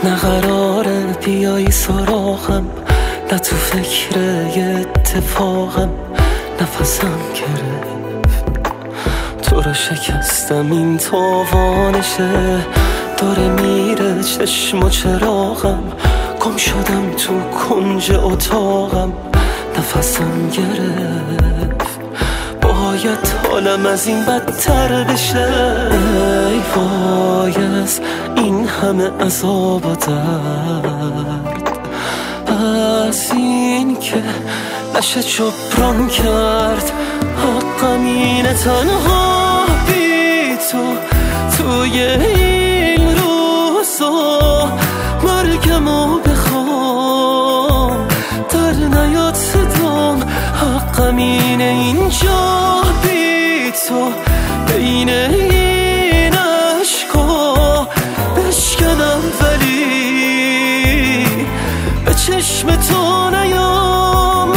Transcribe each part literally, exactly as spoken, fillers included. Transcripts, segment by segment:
نه قراره بیایی سراغم، نه تو فکر یه اتفاقم. نفسم گرفت تو رو شکستم، این تاوانشه. داره میره چشم و چراغم، گم شدم تو کنج اتاقم. نفسم گرفت باید حالم از این بدتر بشه. ای وای از این همه عذاب و درد، از این که نشه جبران کرد. حقم اینه تنها بی تو توی این روزا مرگمو بخوام، در نیاد صدام. حقم اینه اینجا بی تو بین این عشقا بشکنم، ولی به چشم تو نیام.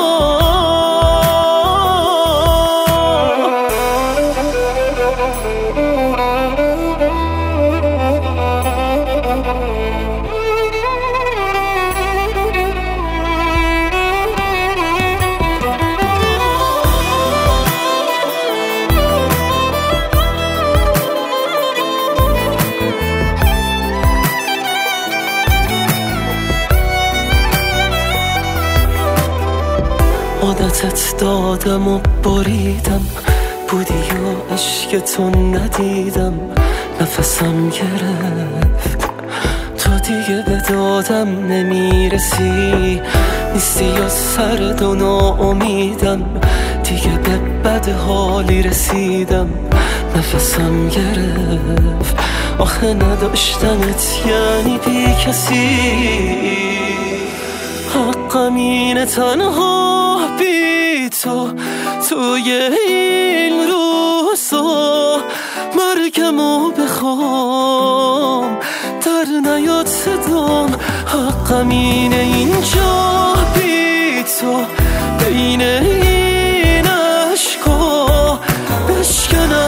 عادتت دادم و بریدم، بودی و عشق تو ندیدم. نفسم گرفت تو دیگه به دادم نمیرسی، نیستی یا سرد و ناامیدم. دیگه به بد حالی رسیدم. نفسم گرفت آخه نداشتمت یعنی بی کسی. حقم اینه تنها بی تو توی این روزا مرگمو بخوام، در نیاد صدام. حقم اینه اینجا بی تو بین این عشقا بشکنم،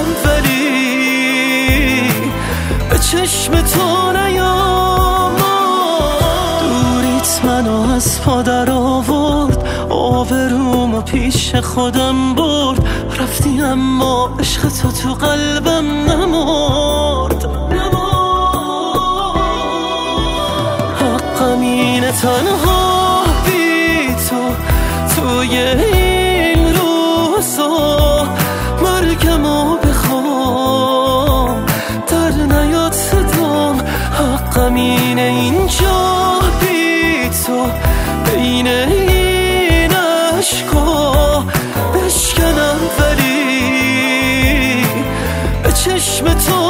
ولی به چشم تو نیام. دوریت منو از پا در آورد، آبرومو پیش خودم برد. رفتی اما عشق تو تو قلبم نمرد. حقم اینه تنها بی تو توی این روزا مرگمو بخوام، در نیاد صدام. حقم اینه اینجا بی تو بین این عشقا بشکنم، ولی به چشم تو